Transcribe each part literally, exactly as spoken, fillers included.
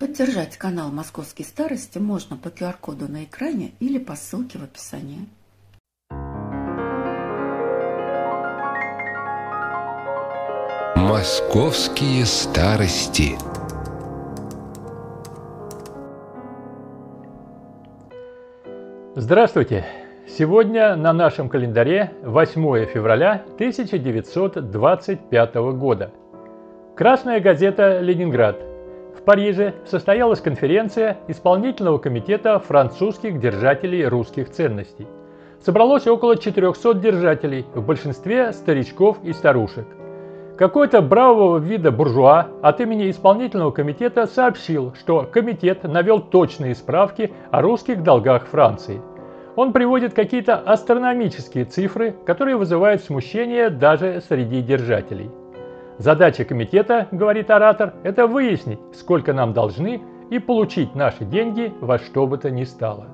Поддержать канал «Московские старости» можно по ку ар коду на экране или по ссылке в описании. Московские старости. Здравствуйте! Сегодня на нашем календаре восьмое февраля тысяча девятьсот двадцать пятого года. Красная газета «Ленинград». В Париже состоялась конференция Исполнительного комитета французских держателей русских ценностей. Собралось около четырехсот держателей, в большинстве старичков и старушек. Какой-то бравого вида буржуа от имени Исполнительного комитета сообщил, что комитет навел точные справки о русских долгах Франции. Он приводит какие-то астрономические цифры, которые вызывают смущение даже среди держателей. Задача комитета, говорит оратор, это выяснить, сколько нам должны, и получить наши деньги во что бы то ни стало.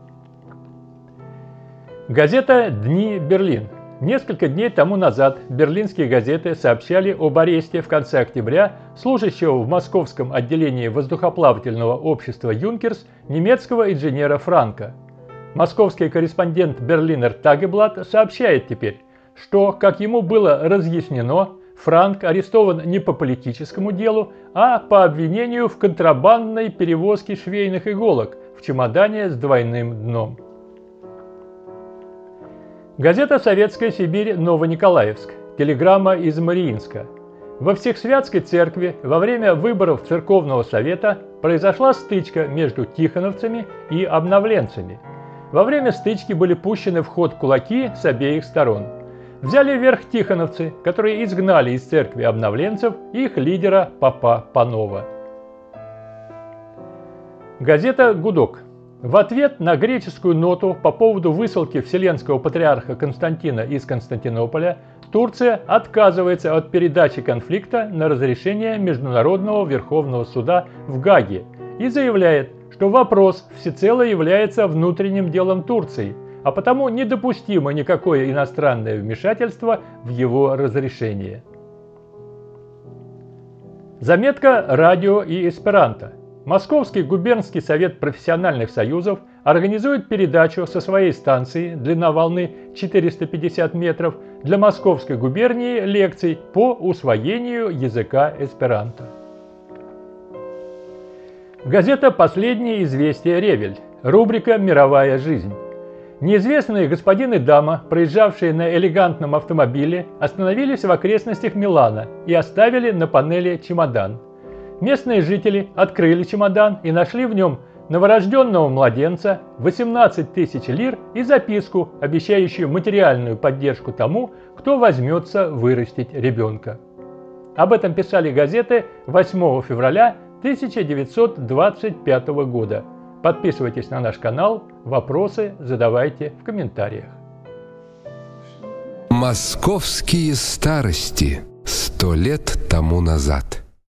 Газета «Дни Берлин». Несколько дней тому назад берлинские газеты сообщали об аресте в конце октября служащего в московском отделении воздухоплавательного общества «Юнкерс» немецкого инженера Франка. Московский корреспондент «Берлинер Тагеблат» сообщает теперь, что, как ему было разъяснено, Франк арестован не по политическому делу, а по обвинению в контрабандной перевозке швейных иголок в чемодане с двойным дном. Газета «Советская Сибирь. Новониколаевск». Телеграмма из Мариинска. Во Всехсвятской церкви во время выборов Церковного совета произошла стычка между тихоновцами и обновленцами. Во время стычки были пущены в ход кулаки с обеих сторон. Взяли верх тихоновцы, которые изгнали из церкви обновленцев и их лидера попа Панова. Газета «Гудок». В ответ на греческую ноту по поводу высылки Вселенского патриарха Константина из Константинополя Турция отказывается от передачи конфликта на разрешение Международного Верховного Суда в Гааге и заявляет, что вопрос всецело является внутренним делом Турции, а потому недопустимо никакое иностранное вмешательство в его разрешение. Заметка «Радио и эсперанто». Московский губернский совет профессиональных союзов организует передачу со своей станции, длина волны четыреста пятьдесят метров, для Московской губернии лекций по усвоению языка эсперанто. Газета «Последние известия Ревель». Рубрика «Мировая жизнь». Неизвестные господин и дама, проезжавшие на элегантном автомобиле, остановились в окрестностях Милана и оставили на панели чемодан. Местные жители открыли чемодан и нашли в нем новорожденного младенца, восемнадцать тысяч лир и записку, обещающую материальную поддержку тому, кто возьмется вырастить ребенка. Об этом писали газеты восьмого февраля тысяча девятьсот двадцать пятого года. Подписывайтесь на наш канал, вопросы задавайте в комментариях. Московские старости. Сто лет тому назад.